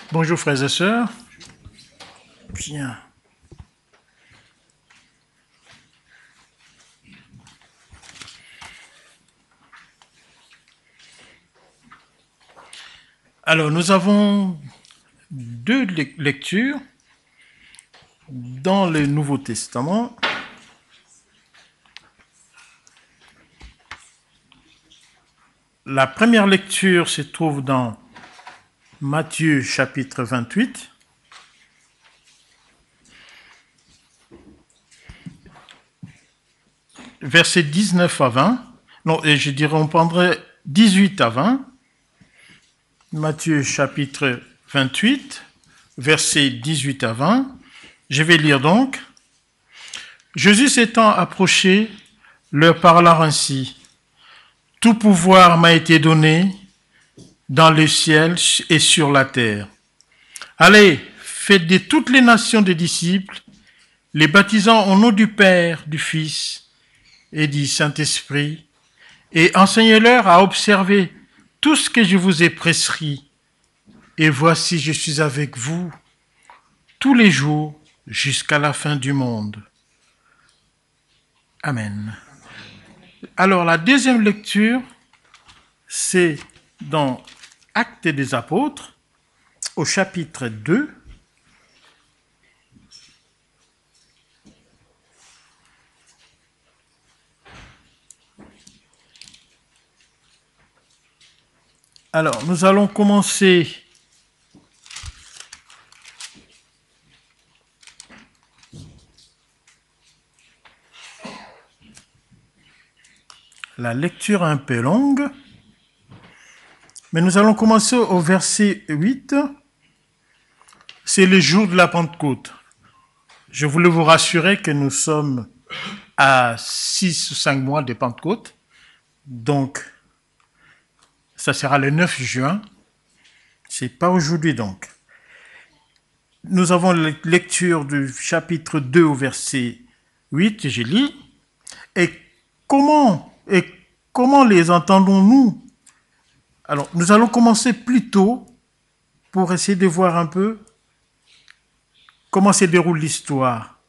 Bonjour frères et sœurs. Bien. Alors, nous avons deux lectures dans le Nouveau Testament. La première lecture se trouve dans Matthieu chapitre 28. Versets 19 à 20. Non, et je dirais on prendrait 18 à 20. Matthieu chapitre 28, versets 18 à 20. Je vais lire donc. Jésus s'étant approché, leur parla ainsi. Tout pouvoir m'a été donné dans le ciel et sur la terre. Allez, faites de toutes les nations des disciples, les baptisant au nom du Père, du Fils et du Saint-Esprit, et enseignez-leur à observer tout ce que je vous ai prescrit. Et voici, je suis avec vous tous les jours jusqu'à la fin du monde. Amen. Alors, la deuxième lecture, c'est dans Actes des Apôtres, au chapitre 2. Alors, nous allons commencer la lecture un peu longue, mais nous allons commencer au verset 8. C'est le jour de la Pentecôte. Je voulais vous rassurer que nous sommes à 6 ou 5 mois de Pentecôte, donc ça sera le 9 juin. C'est pas aujourd'hui donc. Nous avons la lecture du chapitre 2 au verset 8, je lis. Et comment les entendons-nous? Alors, nous allons commencer plus tôt pour essayer de voir un peu comment se déroule l'histoire.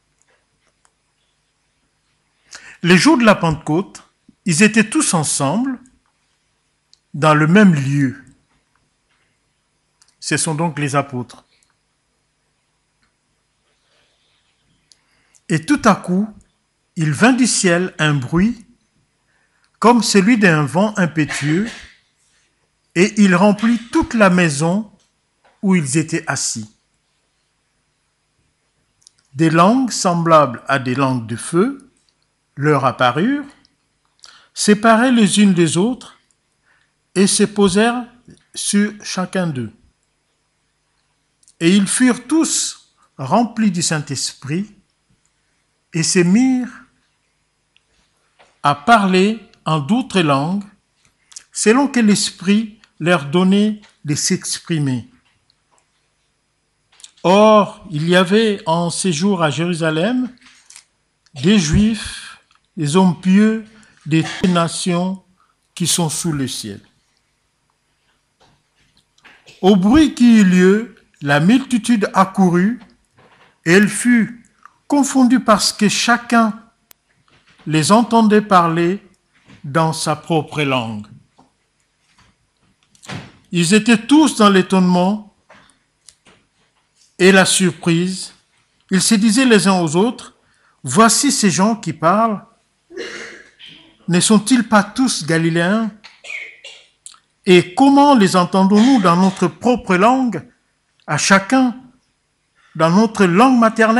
Les jours de la Pentecôte, ils étaient tous ensemble dans le même lieu. Ce sont donc les apôtres. Et tout à coup, il vint du ciel un bruit comme celui d'un vent impétueux, et il remplit toute la maison où ils étaient assis. Des langues semblables à des langues de feu leur apparurent, séparées les unes des autres, et se posèrent sur chacun d'eux. Et ils furent tous remplis du Saint-Esprit, et se mirent à parler en d'autres langues, selon que l'Esprit leur donnait de s'exprimer. Or, il y avait en séjour à Jérusalem des Juifs, des hommes pieux, des nations qui sont sous le ciel. Au bruit qui eut lieu, la multitude accourut, et elle fut confondue parce que chacun les entendait parler dans sa propre langue. Ils étaient tous dans l'étonnement et la surprise. Ils se disaient les uns aux autres, « Voici ces gens qui parlent. Ne sont-ils pas tous Galiléens? Et comment les entendons-nous dans notre propre langue, à chacun, dans notre langue maternelle? »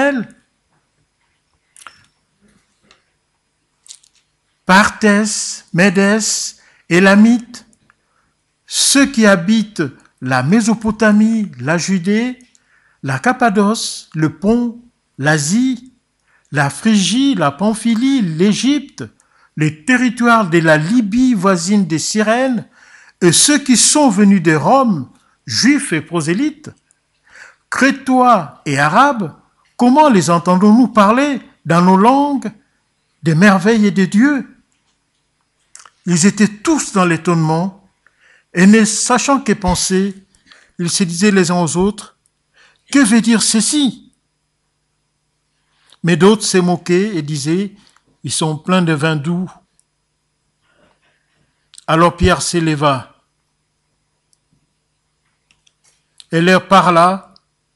Parthes, Médès, Élamites, ceux qui habitent la Mésopotamie, la Judée, la Cappadoce, le Pont, l'Asie, la Phrygie, la Pamphylie, l'Égypte, les territoires de la Libye voisine des Cyrènes, et ceux qui sont venus de Rome, juifs et prosélytes, crétois et arabes, comment les entendons-nous parler dans nos langues des merveilles et de Dieu? Ils étaient tous dans l'étonnement et ne sachant que penser, Ils se disaient les uns aux autres, « Que veut dire ceci ?» Mais d'autres se moquaient et disaient, « Ils sont pleins de vin doux. » Alors Pierre s'éleva et leur parla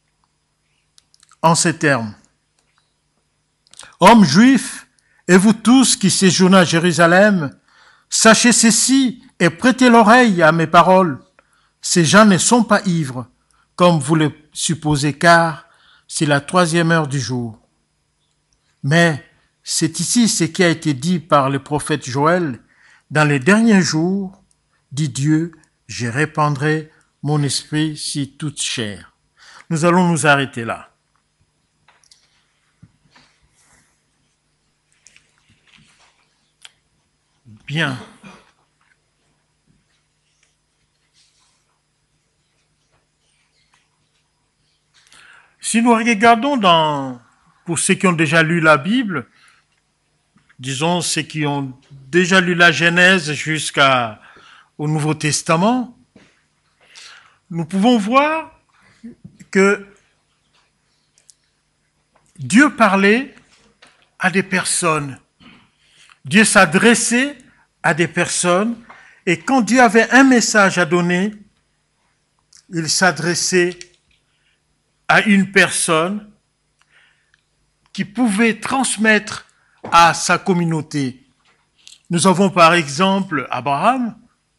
en ces termes. « Hommes juifs, et vous tous qui séjournez à Jérusalem, sachez ceci et prêtez l'oreille à mes paroles. Ces gens ne sont pas ivres, comme vous le supposez, car c'est la 3e heure du jour. Mais c'est ici ce qui a été dit par le prophète Joël. Dans les derniers jours, dit Dieu, je répandrai mon esprit sur toute chair. » Nous allons nous arrêter là. Bien. Si nous regardons pour ceux qui ont déjà lu la Bible, disons ceux qui ont déjà lu la Genèse jusqu'au Nouveau Testament, nous pouvons voir que Dieu parlait à des personnes. Dieu s'adressait à des personnes et quand Dieu avait un message à donner, il s'adressait à une personne qui pouvait transmettre à sa communauté. Nous avons par exemple Abraham,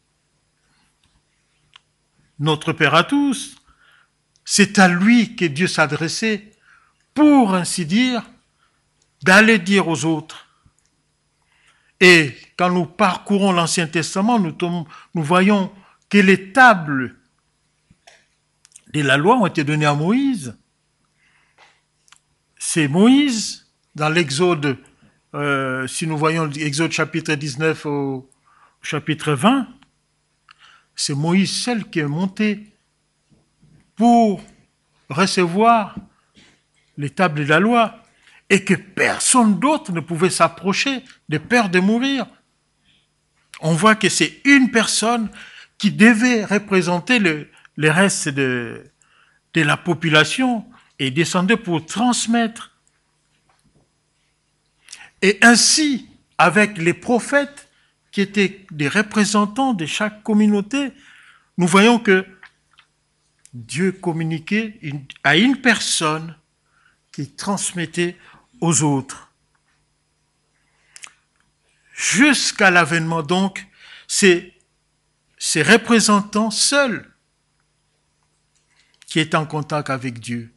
notre Père à tous. C'est à lui que Dieu s'adressait pour ainsi dire d'aller dire aux autres. Et quand nous parcourons l'Ancien Testament, nous voyons que les tables de la loi ont été données à Moïse. C'est Moïse, dans l'Exode, si nous voyons l'Exode chapitre 19 au chapitre 20, c'est Moïse seul qui est monté pour recevoir les tables de la loi et que personne d'autre ne pouvait s'approcher de peur de mourir. On voit que c'est une personne qui devait représenter le reste de la population et descendait pour transmettre. Et ainsi, avec les prophètes qui étaient des représentants de chaque communauté, nous voyons que Dieu communiquait à une personne qui transmettait aux autres. Jusqu'à l'avènement donc, c'est ces représentants seuls qui est en contact avec Dieu.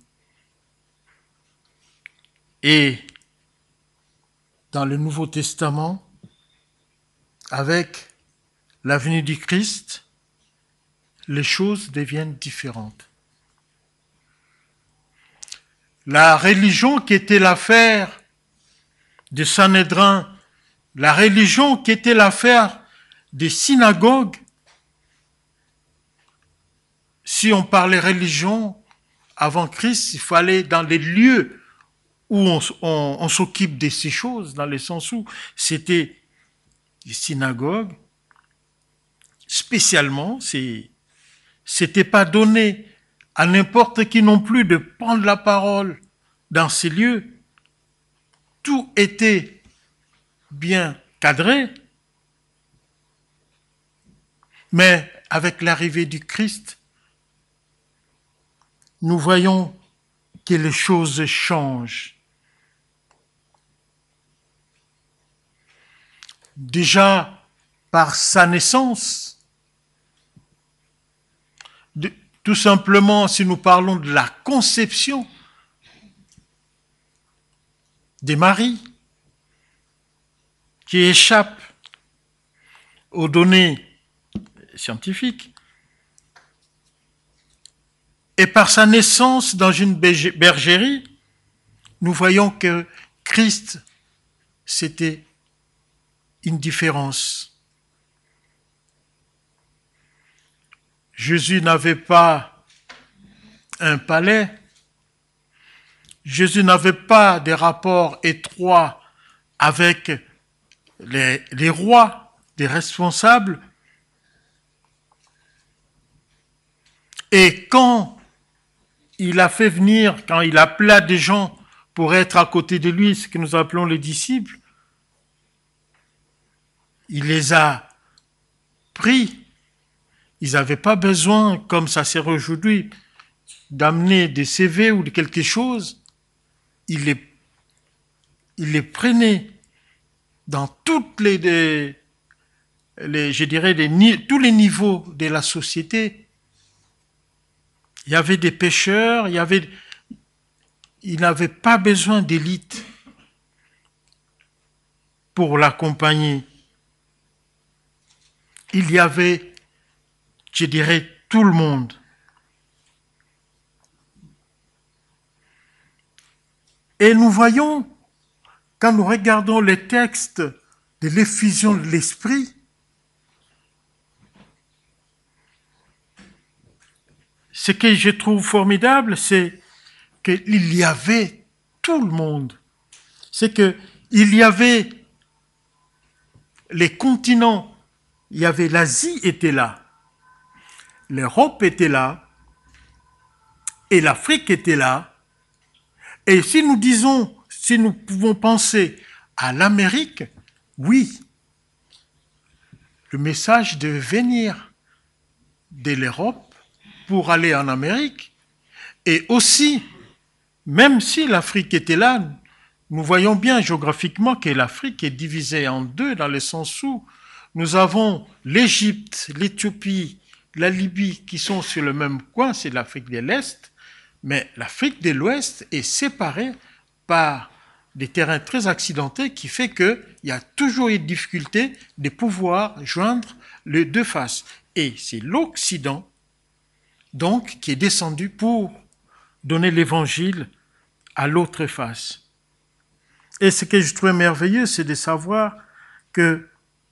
Et dans le Nouveau Testament, avec la venue du Christ, les choses deviennent différentes. La religion qui était l'affaire de Sanhédrin, la religion qui était l'affaire des synagogues, si on parlait religion avant Christ, il fallait dans les lieux où on s'occupe de ces choses, dans le sens où c'était les synagogues, spécialement, c'était pas donné à n'importe qui non plus de prendre la parole dans ces lieux. Tout était bien cadré, mais avec l'arrivée du Christ, nous voyons que les choses changent. Déjà, par sa naissance, tout simplement, si nous parlons de la conception de Marie, qui échappe aux données scientifiques, et par sa naissance dans une bergerie, nous voyons que Christ, c'était une différence. Jésus n'avait pas un palais, Jésus n'avait pas des rapports étroits avec les rois, des responsables. Et quand il a fait venir, quand il appela des gens pour être à côté de lui, ce que nous appelons les disciples, il les a pris. Ils n'avaient pas besoin, comme ça sert aujourd'hui, d'amener des CV ou de quelque chose. Il les prenait dans toutes je dirais, tous les niveaux de la société. Il y avait des pêcheurs, il n'avait pas besoin d'élite pour l'accompagner. Il y avait, je dirais, tout le monde. Et nous voyons, quand nous regardons les textes de l'effusion de l'Esprit, ce que je trouve formidable, c'est qu'il y avait tout le monde. C'est qu'il y avait les continents, il y avait l'Asie était là, l'Europe était là, et l'Afrique était là. Et si nous pouvons penser à l'Amérique, oui, le message devait venir de l'Europe pour aller en Amérique. Et aussi, même si l'Afrique était là, nous voyons bien géographiquement que l'Afrique est divisée en deux dans le sens où nous avons l'Égypte, l'Éthiopie, la Libye qui sont sur le même coin, c'est l'Afrique de l'Est, mais l'Afrique de l'Ouest est séparée par des terrains très accidentés qui fait qu'il y a toujours une difficulté de pouvoir joindre les deux faces. Et c'est l'Occident, donc, qui est descendu pour donner l'évangile à l'autre face. Et ce que je trouve merveilleux, c'est de savoir que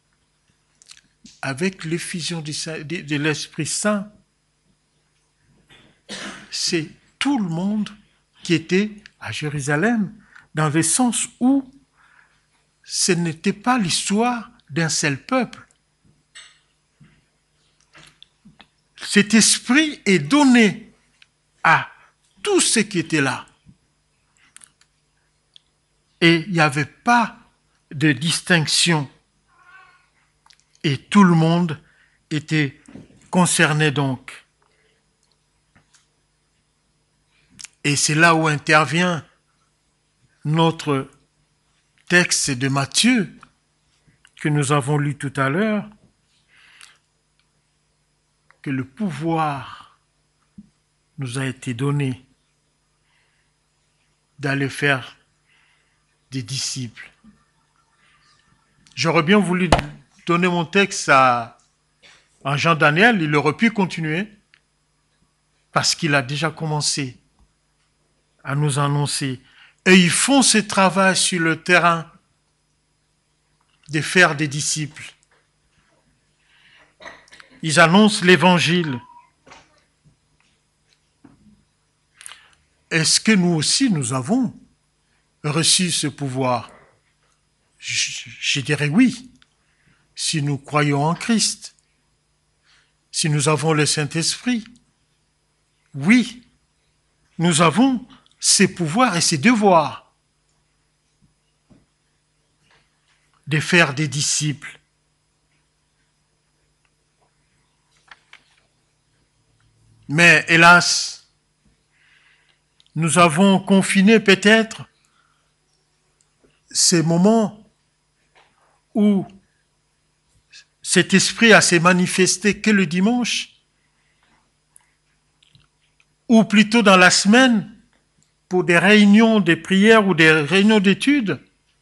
avec l'effusion de l'Esprit Saint, c'est tout le monde qui était à Jérusalem, dans le sens où ce n'était pas l'histoire d'un seul peuple. Cet esprit est donné à tous ceux qui étaient là. Et il n'y avait pas de distinction. Et tout le monde était concerné donc. Et c'est là où intervient notre texte de Matthieu que nous avons lu tout à l'heure, que le pouvoir nous a été donné d'aller faire des disciples. J'aurais bien voulu donner mon texte à Jean-Daniel, il aurait pu continuer parce qu'il a déjà commencé à nous annoncer. Et ils font ce travail sur le terrain de faire des disciples. Ils annoncent l'évangile. Est-ce que nous aussi, nous avons reçu ce pouvoir? Je dirais oui, si nous croyons en Christ, si nous avons le Saint-Esprit. Oui, nous avons ces pouvoirs et ces devoirs de faire des disciples. Mais hélas, nous avons confiné peut-être ces moments où cet esprit a s'est manifesté que le dimanche, ou plutôt dans la semaine, pour des réunions de prière ou des réunions d'études.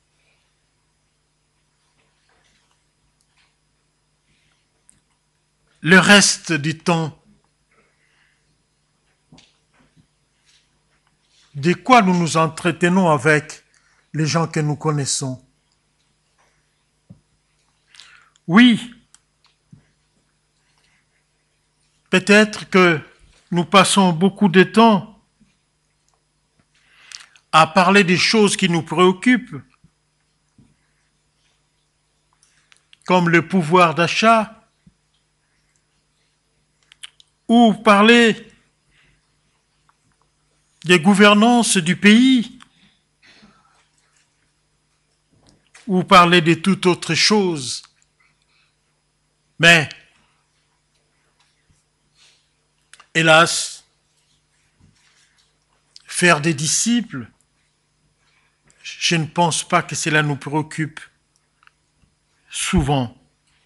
Le reste du temps, de quoi nous nous entretenons avec les gens que nous connaissons? Oui, peut-être que nous passons beaucoup de temps à parler des choses qui nous préoccupent, comme le pouvoir d'achat, ou parler des gouvernances du pays, ou parler de toute autre chose. Mais, hélas, faire des disciples, je ne pense pas que cela nous préoccupe souvent.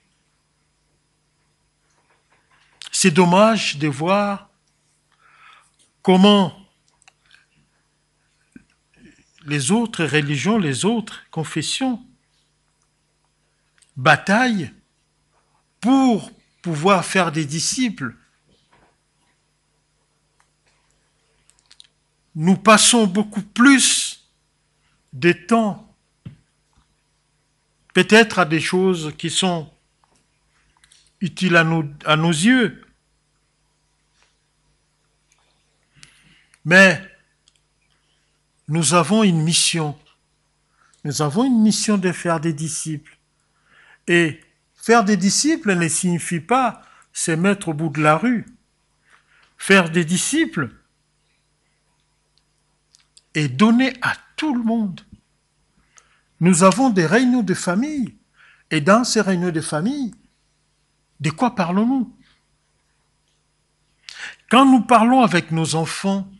C'est dommage de voir comment les autres religions, les autres confessions bataillent pour pouvoir faire des disciples. Nous passons beaucoup plus de temps, peut-être à des choses qui sont utiles à nos yeux. Mais nous avons une mission. Nous avons une mission de faire des disciples. Et faire des disciples ne signifie pas se mettre au bout de la rue. Faire des disciples et donner à tout le monde. Nous avons des réunions de famille. Et dans ces réunions de famille, de quoi parlons-nous? Quand nous parlons avec nos enfants,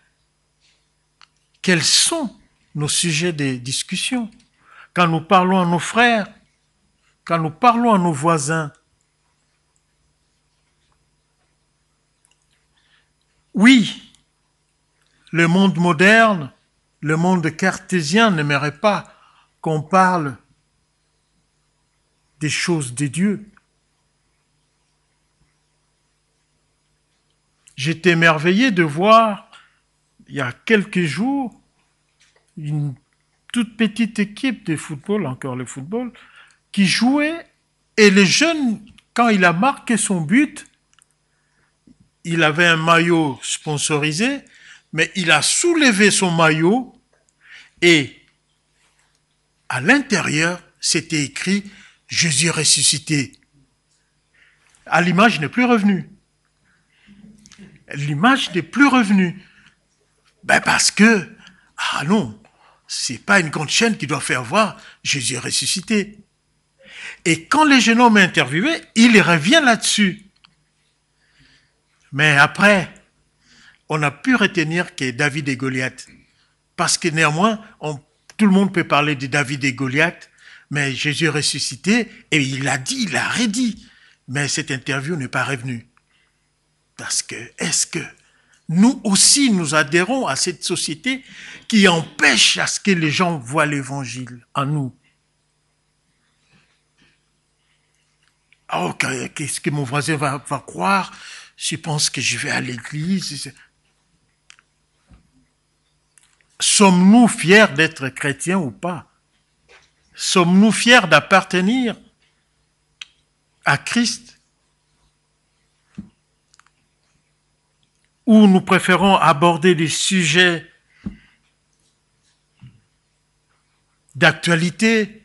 quels sont nos sujets de discussion? Quand nous parlons à nos frères, quand nous parlons à nos voisins, oui, le monde moderne, le monde cartésien n'aimerait pas qu'on parle des choses de Dieu. J'étais émerveillé de voir, il y a quelques jours, une toute petite équipe de football, encore le football, qui jouait, et le jeune, quand il a marqué son but, il avait un maillot sponsorisé, mais il a soulevé son maillot et à l'intérieur, c'était écrit « Jésus ressuscité ». Ah, l'image n'est plus revenue. L'image n'est plus revenue. Ben parce que, ah non, c'est pas une grande chaîne qui doit faire voir Jésus ressuscité. Et quand le jeune homme est interviewé, il revient là-dessus. Mais après, on a pu retenir que David et Goliath. Parce que néanmoins, tout le monde peut parler de David et Goliath, mais Jésus est ressuscité, et il a dit, il a redit. Mais cette interview n'est pas revenue. Parce que, est-ce que nous aussi, nous adhérons à cette société qui empêche à ce que les gens voient l'évangile en nous? Oh, qu'est-ce que mon voisin va croire? Je pense que je vais à l'église. Sommes-nous fiers d'être chrétiens ou pas? Sommes-nous fiers d'appartenir à Christ? Ou nous préférons aborder des sujets d'actualité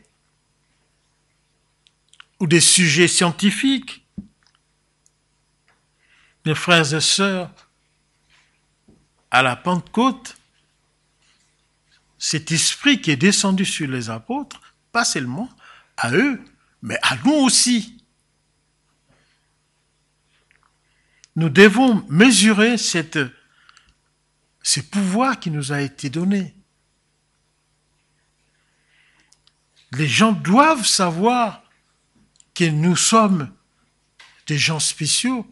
ou des sujets scientifiques? Mes frères et sœurs, à la Pentecôte, cet esprit qui est descendu sur les apôtres, pas seulement à eux, mais à nous aussi. Nous devons mesurer ce pouvoir qui nous a été donné. Les gens doivent savoir que nous sommes des gens spéciaux.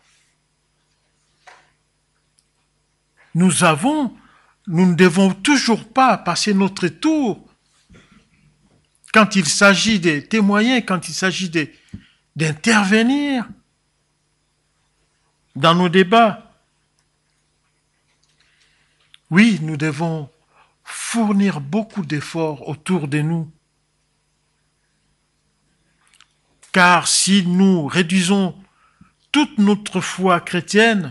Nous ne devons toujours pas passer notre tour quand il s'agit de témoigner, quand il s'agit d'intervenir dans nos débats. Oui, nous devons fournir beaucoup d'efforts autour de nous. Car si nous réduisons toute notre foi chrétienne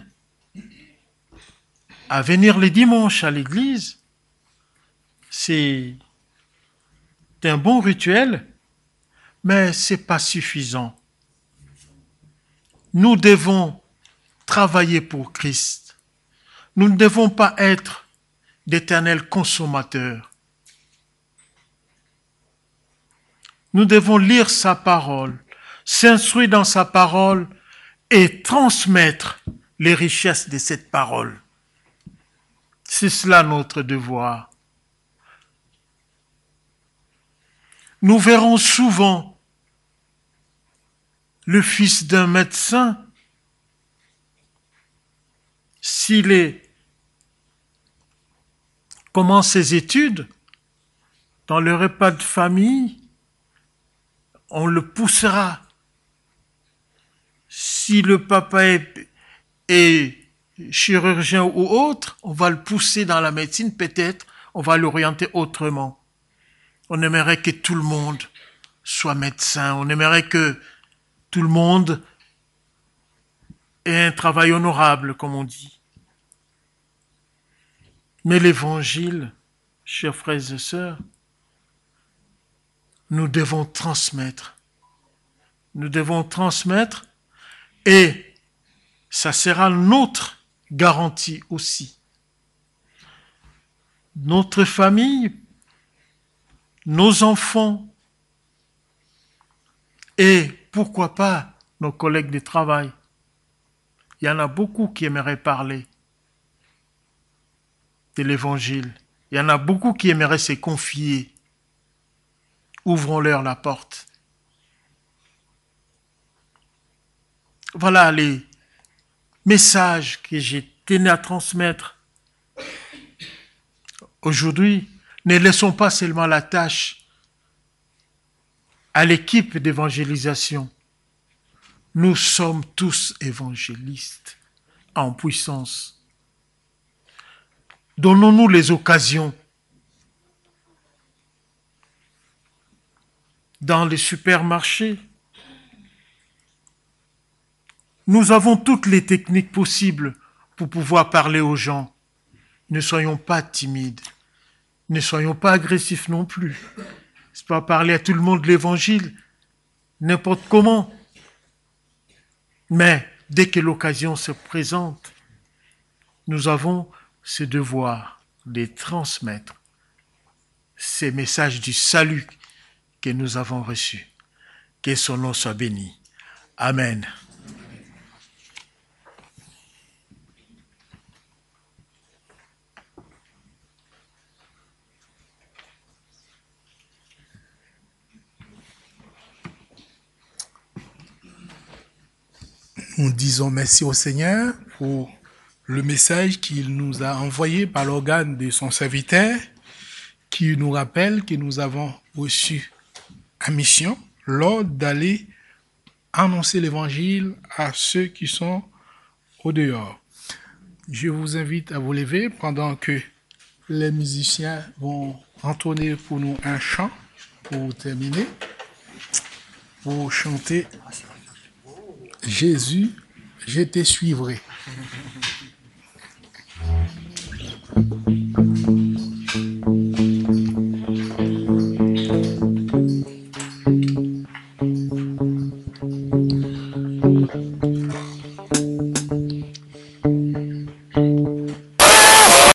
à venir les dimanches à l'église, c'est un bon rituel, mais ce n'est pas suffisant. Nous devons travailler pour Christ. Nous ne devons pas être d'éternels consommateurs. Nous devons lire sa parole, s'instruire dans sa parole et transmettre les richesses de cette parole. C'est cela notre devoir. Nous verrons souvent le fils d'un médecin, s'il commence ses études, dans le repas de famille, on le poussera. Si le papa est chirurgien ou autre, on va le pousser dans la médecine, peut-être, on va l'orienter autrement. On aimerait que tout le monde soit médecin, on aimerait que tout le monde ait un travail honorable, comme on dit. Mais l'évangile, chers frères et sœurs, nous devons transmettre. Nous devons transmettre et ça sera notre garantie aussi. Notre famille, nos enfants et pourquoi pas nos collègues de travail. Il y en a beaucoup qui aimeraient parler de l'évangile. Il y en a beaucoup qui aimeraient se confier. Ouvrons-leur la porte. Voilà les messages que j'ai tenu à transmettre. Aujourd'hui, ne laissons pas seulement la tâche à l'équipe d'évangélisation. Nous sommes tous évangélistes en puissance. Donnons-nous les occasions. Dans les supermarchés, nous avons toutes les techniques possibles pour pouvoir parler aux gens. Ne soyons pas timides. Ne soyons pas agressifs non plus. C'est pas parler à tout le monde de l'évangile, n'importe comment. Mais dès que l'occasion se présente, nous avons ce devoir de transmettre ces messages du salut que nous avons reçus. Que son nom soit béni. Amen. Nous disons merci au Seigneur pour le message qu'il nous a envoyé par l'organe de son serviteur, qui nous rappelle que nous avons reçu une mission, l'ordre d'aller annoncer l'évangile à ceux qui sont au dehors. Je vous invite à vous lever pendant que les musiciens vont entonner pour nous un chant pour terminer, pour chanter Jésus, je te suivrai.